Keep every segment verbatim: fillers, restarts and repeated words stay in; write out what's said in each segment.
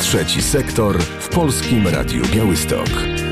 Trzeci sektor w Polskim Radiu Białystok.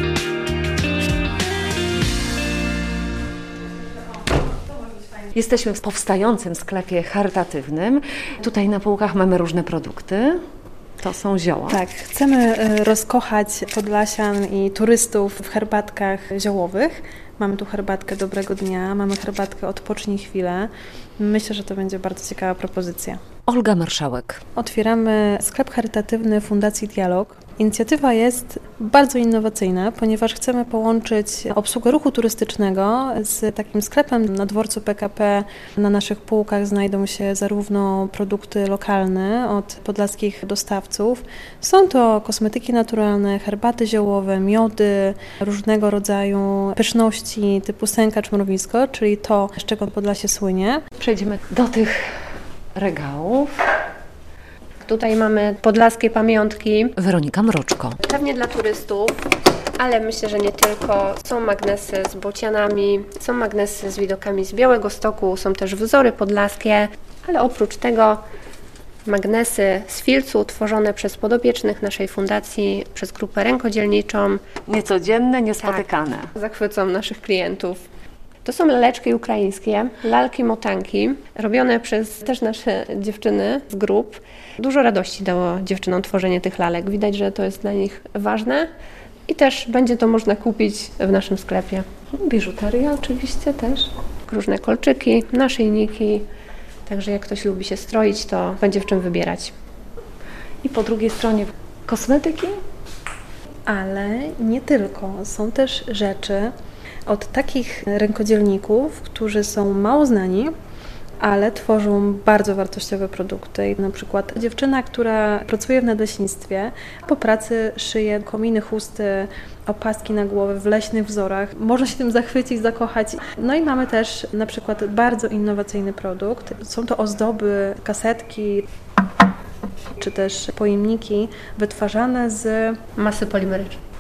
Jesteśmy w powstającym sklepie charytatywnym. Tutaj na półkach mamy różne produkty. To są zioła. Tak, chcemy rozkochać Podlasian i turystów w herbatkach ziołowych. Mamy tu herbatkę Dobrego Dnia, mamy herbatkę Odpocznij chwilę. Myślę, że to będzie bardzo ciekawa propozycja. Olga Marszałek. Otwieramy sklep charytatywny Fundacji Dialog. Inicjatywa jest bardzo innowacyjna, ponieważ chcemy połączyć obsługę ruchu turystycznego z takim sklepem. Na dworcu P K P na naszych półkach znajdą się zarówno produkty lokalne od podlaskich dostawców. Są to kosmetyki naturalne, herbaty ziołowe, miody, różnego rodzaju pyszności typu sękacz mrowisko, czyli to, z czego Podlasie słynie. Przejdziemy do tych regałów. Tutaj mamy podlaskie pamiątki. Weronika Mroczko. Pewnie dla turystów, ale myślę, że nie tylko. Są magnesy z bocianami, są magnesy z widokami z Białegostoku, są też wzory podlaskie, ale oprócz tego magnesy z filcu tworzone przez podopiecznych naszej fundacji, przez grupę rękodzielniczą. Niecodzienne, niespotykane. Tak, zachwycą naszych klientów. To są laleczki ukraińskie, lalki motanki, robione przez też nasze dziewczyny z grup. Dużo radości dało dziewczynom tworzenie tych lalek. Widać, że to jest dla nich ważne i też będzie to można kupić w naszym sklepie. Biżuteria oczywiście też. Różne kolczyki, naszyjniki, także jak ktoś lubi się stroić, to będzie w czym wybierać. I po drugiej stronie kosmetyki? Ale nie tylko. Są też rzeczy od takich rękodzielników, którzy są mało znani, ale tworzą bardzo wartościowe produkty. Na przykład dziewczyna, która pracuje w nadleśnictwie, po pracy szyje kominy, chusty, opaski na głowę w leśnych wzorach. Można się tym zachwycić, zakochać. No i mamy też na przykład bardzo innowacyjny produkt. Są to ozdoby, kasetki, czy też pojemniki wytwarzane z masy polimerycznej.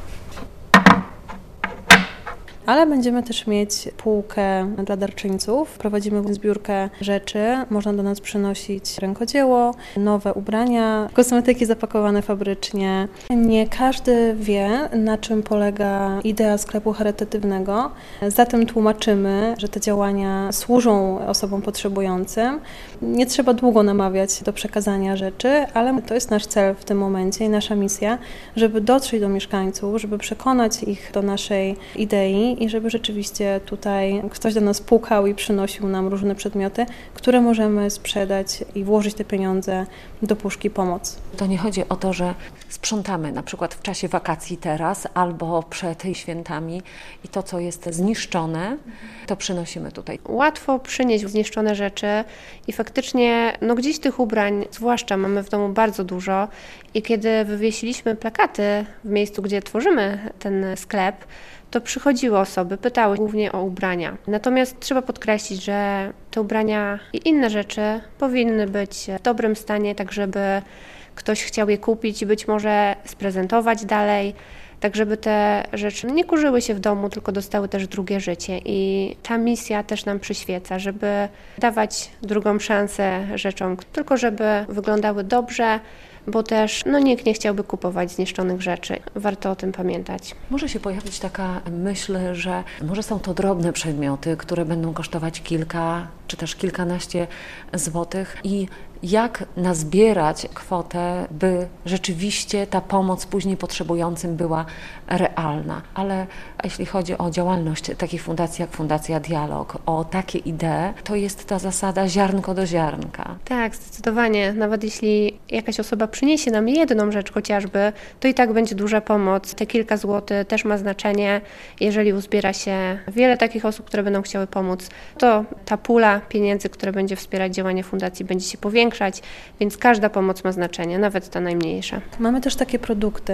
Ale będziemy też mieć półkę dla darczyńców. Prowadzimy zbiórkę rzeczy. Można do nas przynosić rękodzieło, nowe ubrania, kosmetyki zapakowane fabrycznie. Nie każdy wie, na czym polega idea sklepu charytatywnego. Zatem tłumaczymy, że te działania służą osobom potrzebującym. Nie trzeba długo namawiać do przekazania rzeczy, ale to jest nasz cel w tym momencie i nasza misja, żeby dotrzeć do mieszkańców, żeby przekonać ich do naszej idei i żeby rzeczywiście tutaj ktoś do nas pukał i przynosił nam różne przedmioty, które możemy sprzedać i włożyć te pieniądze do puszki pomoc. To nie chodzi o to, że sprzątamy na przykład w czasie wakacji teraz albo przed świętami i to, co jest zniszczone, to przynosimy tutaj. Łatwo przynieść zniszczone rzeczy i faktycznie no gdzieś tych ubrań, zwłaszcza mamy w domu bardzo dużo i kiedy wywiesiliśmy plakaty w miejscu, gdzie tworzymy ten sklep, to przychodziły osoby, pytały głównie o ubrania. Natomiast trzeba podkreślić, że te ubrania i inne rzeczy powinny być w dobrym stanie, tak żeby ktoś chciał je kupić i być może sprezentować dalej, tak żeby te rzeczy nie kurzyły się w domu, tylko dostały też drugie życie. I ta misja też nam przyświeca, żeby dawać drugą szansę rzeczom, tylko żeby wyglądały dobrze, bo też no, nikt nie chciałby kupować zniszczonych rzeczy. Warto o tym pamiętać. Może się pojawić taka myśl, że może są to drobne przedmioty, które będą kosztować kilka czy też kilkanaście złotych i jak nazbierać kwotę, by rzeczywiście ta pomoc później potrzebującym była realna. Ale jeśli chodzi o działalność takich fundacji jak Fundacja Dialog, o takie idee, to jest ta zasada ziarnko do ziarnka. Tak, zdecydowanie. Nawet jeśli jakaś osoba przyniesie nam jedną rzecz chociażby, to i tak będzie duża pomoc. Te kilka złotych też ma znaczenie. Jeżeli uzbiera się wiele takich osób, które będą chciały pomóc, to ta pula pieniędzy, która będzie wspierać działanie fundacji, będzie się powiększać, więc każda pomoc ma znaczenie, nawet ta najmniejsza. Mamy też takie produkty,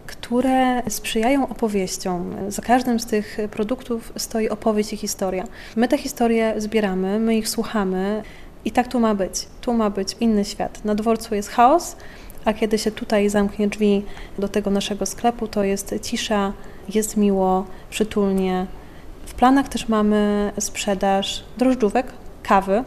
które sprzyjają opowieściom. Za każdym z tych produktów stoi opowieść i historia. My te historie zbieramy, my ich słuchamy i tak tu ma być. Tu ma być inny świat. Na dworcu jest chaos, a kiedy się tutaj zamknie drzwi do tego naszego sklepu, to jest cisza, jest miło, przytulnie. W planach też mamy sprzedaż drożdżówek, kawy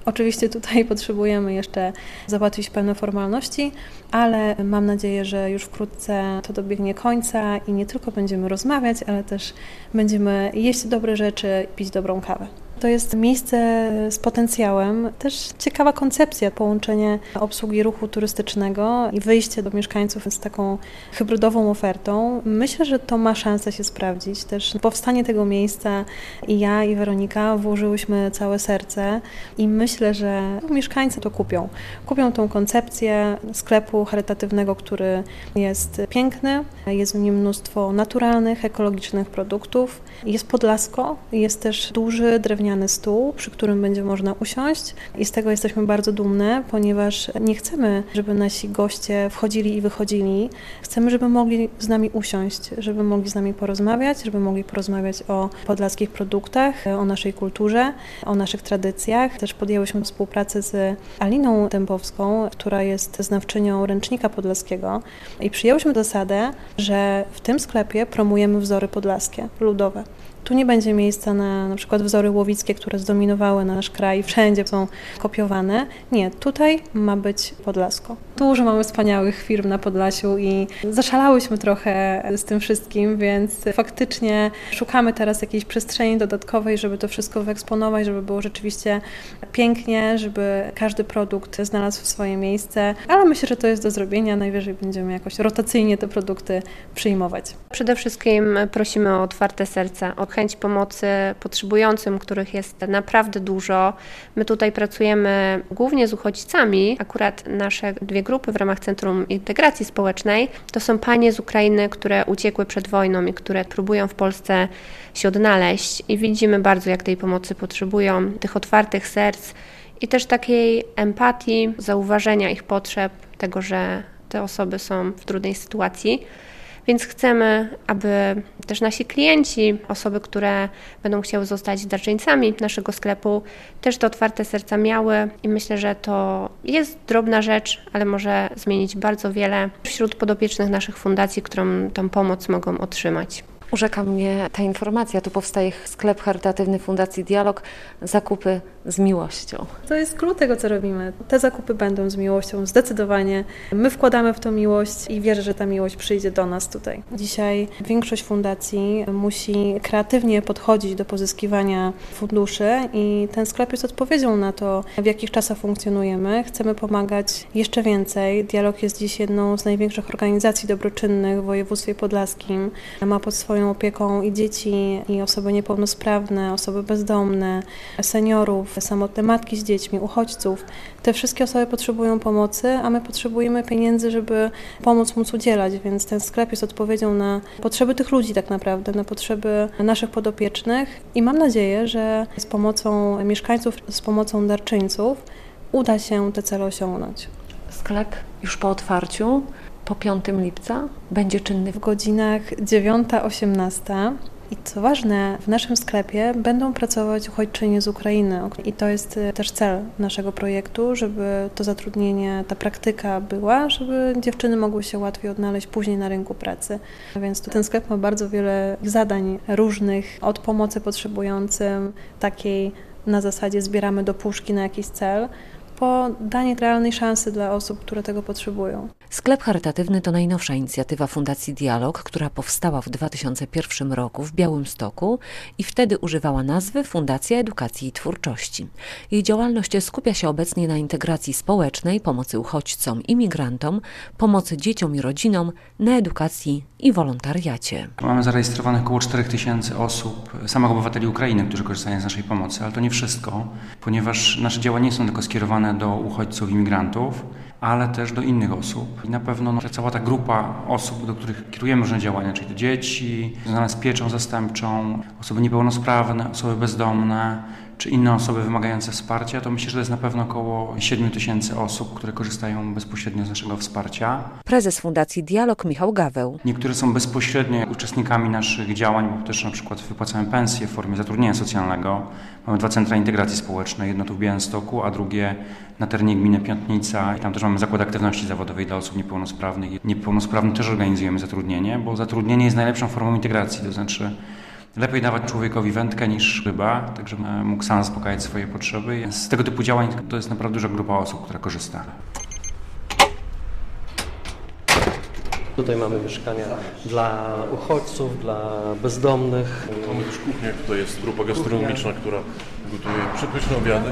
Oczywiście tutaj potrzebujemy jeszcze załatwić pewne formalności, ale mam nadzieję, że już wkrótce to dobiegnie końca i nie tylko będziemy rozmawiać, ale też będziemy jeść dobre rzeczy, pić dobrą kawę. To jest miejsce z potencjałem, też ciekawa koncepcja, połączenie obsługi ruchu turystycznego i wyjście do mieszkańców z taką hybrydową ofertą. Myślę, że to ma szansę się sprawdzić. Też powstanie tego miejsca i ja, i Weronika włożyłyśmy całe serce i myślę, że mieszkańcy to kupią. Kupią tą koncepcję sklepu charytatywnego, który jest piękny, jest w nim mnóstwo naturalnych, ekologicznych produktów, jest podlasko, jest też duży, drewniany stół, przy którym będzie można usiąść i z tego jesteśmy bardzo dumne, ponieważ nie chcemy, żeby nasi goście wchodzili i wychodzili. Chcemy, żeby mogli z nami usiąść, żeby mogli z nami porozmawiać, żeby mogli porozmawiać o podlaskich produktach, o naszej kulturze, o naszych tradycjach. Też podjęłyśmy współpracę z Aliną Dębowską, która jest znawczynią ręcznika podlaskiego i przyjęłyśmy zasadę, że w tym sklepie promujemy wzory podlaskie, ludowe. Tu nie będzie miejsca na na przykład wzory łowickie, które zdominowały nasz kraj, wszędzie są kopiowane. Nie, tutaj ma być podlasko. Dużo mamy wspaniałych firm na Podlasiu i zaszalałyśmy trochę z tym wszystkim, więc faktycznie szukamy teraz jakiejś przestrzeni dodatkowej, żeby to wszystko wyeksponować, żeby było rzeczywiście pięknie, żeby każdy produkt znalazł swoje miejsce, ale myślę, że to jest do zrobienia, najwyżej będziemy jakoś rotacyjnie te produkty przyjmować. Przede wszystkim prosimy o otwarte serca, o chęć pomocy potrzebującym, których jest naprawdę dużo. My tutaj pracujemy głównie z uchodźcami. Akurat nasze dwie grupy w ramach Centrum Integracji Społecznej to są panie z Ukrainy, które uciekły przed wojną i które próbują w Polsce się odnaleźć i widzimy bardzo, jak tej pomocy potrzebują, tych otwartych serc i też takiej empatii, zauważenia ich potrzeb, tego, że te osoby są w trudnej sytuacji. Więc chcemy, aby też nasi klienci, osoby, które będą chciały zostać darczyńcami naszego sklepu, też te otwarte serca miały i myślę, że to jest drobna rzecz, ale może zmienić bardzo wiele wśród podopiecznych naszych fundacji, którą tą pomoc mogą otrzymać. Urzeka mnie ta informacja. Tu powstaje sklep charytatywny Fundacji Dialog, zakupy z miłością. To jest klucz tego, co robimy. Te zakupy będą z miłością, zdecydowanie. My wkładamy w to miłość i wierzę, że ta miłość przyjdzie do nas tutaj. Dzisiaj większość fundacji musi kreatywnie podchodzić do pozyskiwania funduszy i ten sklep jest odpowiedzią na to, w jakich czasach funkcjonujemy. Chcemy pomagać jeszcze więcej. Dialog jest dziś jedną z największych organizacji dobroczynnych w województwie podlaskim. Ma pod swoją opieką i dzieci, i osoby niepełnosprawne, osoby bezdomne, seniorów, samotne matki z dziećmi, uchodźców. Te wszystkie osoby potrzebują pomocy, a my potrzebujemy pieniędzy, żeby pomóc móc udzielać, więc ten sklep jest odpowiedzią na potrzeby tych ludzi tak naprawdę, na potrzeby naszych podopiecznych i mam nadzieję, że z pomocą mieszkańców, z pomocą darczyńców uda się te cele osiągnąć. Sklep już po otwarciu, po piątego lipca, będzie czynny w godzinach dziewiąta osiemnasta. I co ważne, w naszym sklepie będą pracować uchodźczynie z Ukrainy i to jest też cel naszego projektu, żeby to zatrudnienie, ta praktyka była, żeby dziewczyny mogły się łatwiej odnaleźć później na rynku pracy. Więc ten sklep ma bardzo wiele zadań różnych, od pomocy potrzebującym, takiej na zasadzie zbieramy do puszki na jakiś cel, po danie realnej szansy dla osób, które tego potrzebują. Sklep charytatywny to najnowsza inicjatywa Fundacji Dialog, która powstała w dwa tysiące pierwszym roku w Białymstoku i wtedy używała nazwy Fundacja Edukacji i Twórczości. Jej działalność skupia się obecnie na integracji społecznej, pomocy uchodźcom i migrantom, pomocy dzieciom i rodzinom, na edukacji i wolontariacie. Mamy zarejestrowanych około cztery tysiące osób, samych obywateli Ukrainy, którzy korzystają z naszej pomocy, ale to nie wszystko, ponieważ nasze działania nie są tylko skierowane do uchodźców i migrantów, ale też do innych osób. I na pewno no, cała ta grupa osób, do których kierujemy różne działania, czyli do dzieci, związane z pieczą zastępczą, osoby niepełnosprawne, osoby bezdomne, czy inne osoby wymagające wsparcia, to myślę, że to jest na pewno około siedem tysięcy osób, które korzystają bezpośrednio z naszego wsparcia. Prezes Fundacji Dialog Michał Gaweł. Niektóre są bezpośrednio uczestnikami naszych działań, bo też na przykład wypłacamy pensje w formie zatrudnienia socjalnego. Mamy dwa centra integracji społecznej, jedno tu w Białymstoku, a drugie na terenie gminy Piątnica. I tam też mamy zakład aktywności zawodowej dla osób niepełnosprawnych. Niepełnosprawnym też organizujemy zatrudnienie, bo zatrudnienie jest najlepszą formą integracji, to znaczy Lepiej dawać człowiekowi wędkę niż ryba, tak żeby mógł sam zaspokajać swoje potrzeby. Z tego typu działań to jest naprawdę duża grupa osób, która korzysta. Tutaj mamy mieszkania dla uchodźców, dla bezdomnych. Mamy też kuchnię, tutaj jest grupa gastronomiczna, która gotuje przepyszne obiady.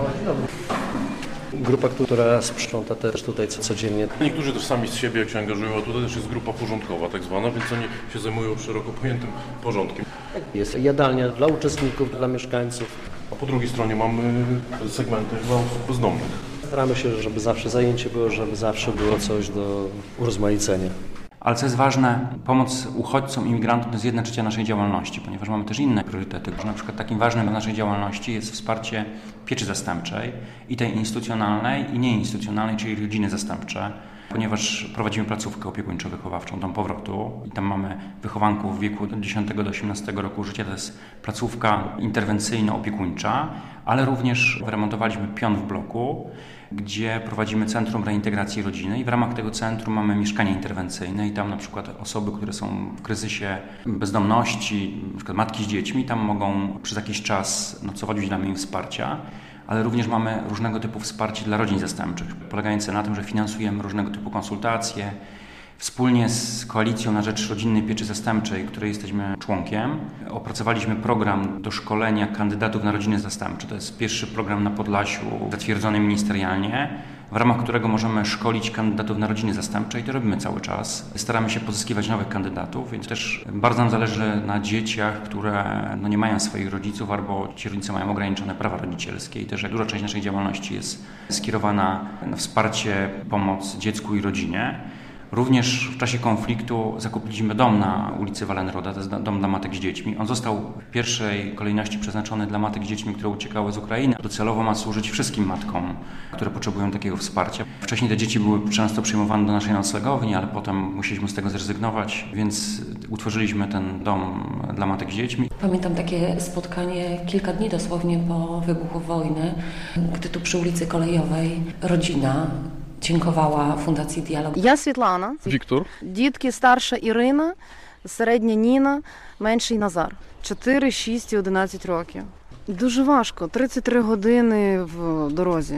Grupa, która sprząta też tutaj codziennie. Niektórzy też sami z siebie jak się angażują, a tutaj też jest grupa porządkowa tak zwana, więc oni się zajmują szeroko pojętym porządkiem. Jest jadalnia dla uczestników, dla mieszkańców. A po drugiej stronie mamy segmenty dla osób bezdomnych. Staramy się, żeby zawsze zajęcie było, żeby zawsze było coś do urozmaicenia. Ale co jest ważne, pomoc uchodźcom, imigrantom to jest jedna trzecia naszej działalności, ponieważ mamy też inne priorytety. Na przykład takim ważnym w naszej działalności jest wsparcie pieczy zastępczej i tej instytucjonalnej i nieinstytucjonalnej, czyli rodziny zastępcze, ponieważ prowadzimy placówkę opiekuńczo-wychowawczą Dom Powrotu i tam mamy wychowanków w wieku od dziesiątego do osiemnastego roku życia. To jest placówka interwencyjno-opiekuńcza, ale również wyremontowaliśmy pion w bloku, gdzie prowadzimy Centrum Reintegracji Rodziny i w ramach tego centrum mamy mieszkania interwencyjne i tam na przykład osoby, które są w kryzysie bezdomności, na przykład matki z dziećmi, tam mogą przez jakiś czas nocować, udzielamy im wsparcia, ale również mamy różnego typu wsparcie dla rodzin zastępczych, polegające na tym, że finansujemy różnego typu konsultacje. Wspólnie z Koalicją na Rzecz Rodzinnej Pieczy Zastępczej, której jesteśmy członkiem, opracowaliśmy program do szkolenia kandydatów na rodziny zastępcze. To jest pierwszy program na Podlasiu zatwierdzony ministerialnie, w ramach którego możemy szkolić kandydatów na rodziny zastępcze i to robimy cały czas. Staramy się pozyskiwać nowych kandydatów, więc też bardzo nam zależy na dzieciach, które no, nie mają swoich rodziców albo ci rodzice mają ograniczone prawa rodzicielskie i też jak duża część naszej działalności jest skierowana na wsparcie, pomoc dziecku i rodzinie. Również w czasie konfliktu zakupiliśmy dom na ulicy Wallenroda, to jest dom dla matek z dziećmi. On został w pierwszej kolejności przeznaczony dla matek z dziećmi, które uciekały z Ukrainy. Docelowo ma służyć wszystkim matkom, które potrzebują takiego wsparcia. Wcześniej te dzieci były często przyjmowane do naszej noclegowni, ale potem musieliśmy z tego zrezygnować, więc utworzyliśmy ten dom dla matek z dziećmi. Pamiętam takie spotkanie kilka dni dosłownie po wybuchu wojny, gdy tu przy ulicy Kolejowej rodzina dziękowała Fundacji Dialog. Я Світлана. Віктор. Дітки старша Ірина, середня Ніна, менший Назар. чотири, шість і одинадцять років. Дуже важко. тридцять три години в дорозі.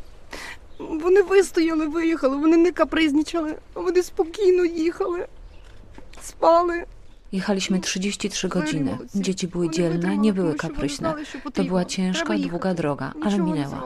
Вони вистояли, виїхали, вони не капризничали, вони спокійно їхали, spali. Jechaliśmy trzydzieści trzy godziny. Dzieci były dzielne, nie były kapryśne. To była ciężka, długa droga, ale minęła.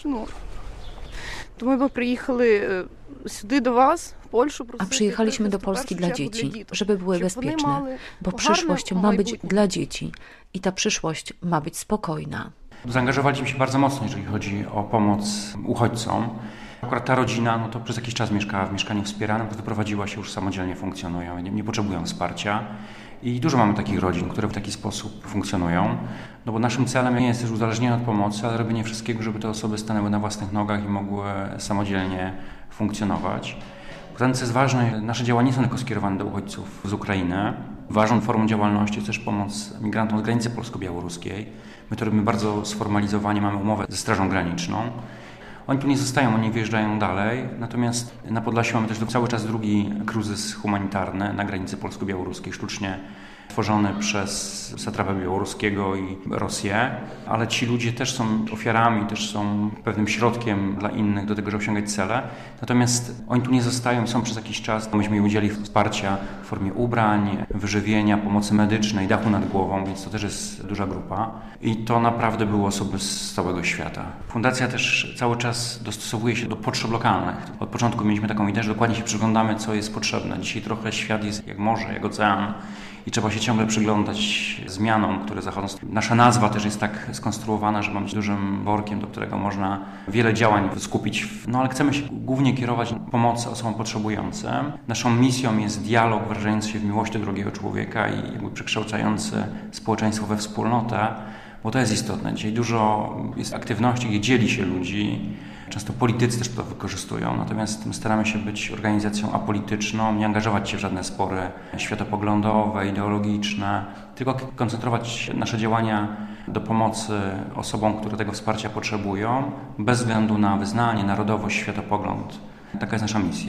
To my przyjechali сюди do was, w Polskę. A przyjechaliśmy do Polski dla dzieci, żeby były bezpieczne, bo przyszłość ma być dla dzieci i ta przyszłość ma być spokojna. Zaangażowaliśmy się bardzo mocno, jeżeli chodzi o pomoc uchodźcom. Akurat ta rodzina no to przez jakiś czas mieszkała w mieszkaniu wspieranym, to wyprowadziła się, już samodzielnie funkcjonują, nie, nie potrzebują wsparcia. I dużo mamy takich rodzin, które w taki sposób funkcjonują, no bo naszym celem nie jest też uzależnienie od pomocy, ale robienie wszystkiego, żeby te osoby stanęły na własnych nogach i mogły samodzielnie funkcjonować. Poza tym, co jest ważne, nasze działania nie są tylko skierowane do uchodźców z Ukrainy. Ważną formą działalności jest też pomoc migrantom z granicy polsko-białoruskiej. My to robimy bardzo sformalizowanie, mamy umowę ze Strażą Graniczną. Oni tu nie zostają, oni wyjeżdżają dalej, natomiast na Podlasiu mamy też cały czas drugi kryzys humanitarny na granicy polsko-białoruskiej, sztucznie tworzony przez satrapę białoruskiego i Rosję, ale ci ludzie też są ofiarami, też są pewnym środkiem dla innych do tego, żeby osiągać cele. Natomiast oni tu nie zostają, są przez jakiś czas. Myśmy im udzielili wsparcia w formie ubrań, wyżywienia, pomocy medycznej, dachu nad głową, więc to też jest duża grupa. I to naprawdę były osoby z całego świata. Fundacja też cały czas dostosowuje się do potrzeb lokalnych. Od początku mieliśmy taką ideę, że dokładnie się przyglądamy, co jest potrzebne. Dzisiaj trochę świat jest jak morze, jak ocean. I trzeba się ciągle przyglądać zmianom, które zachodzą. Nasza nazwa też jest tak skonstruowana, że ma być dużym workiem, do którego można wiele działań skupić. No ale chcemy się głównie kierować na pomoc osobom potrzebującym. Naszą misją jest dialog wyrażający się w miłości do drugiego człowieka i jakby przekształcający społeczeństwo we wspólnotę, bo to jest istotne. Dzisiaj dużo jest aktywności, gdzie dzieli się ludzi. Często politycy też to wykorzystują, natomiast my staramy się być organizacją apolityczną, nie angażować się w żadne spory światopoglądowe, ideologiczne, tylko koncentrować nasze działania do pomocy osobom, które tego wsparcia potrzebują, bez względu na wyznanie, narodowość, światopogląd. Taka jest nasza misja.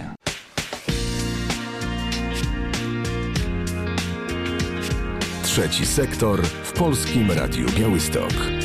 Trzeci sektor w Polskim Radiu Białystok.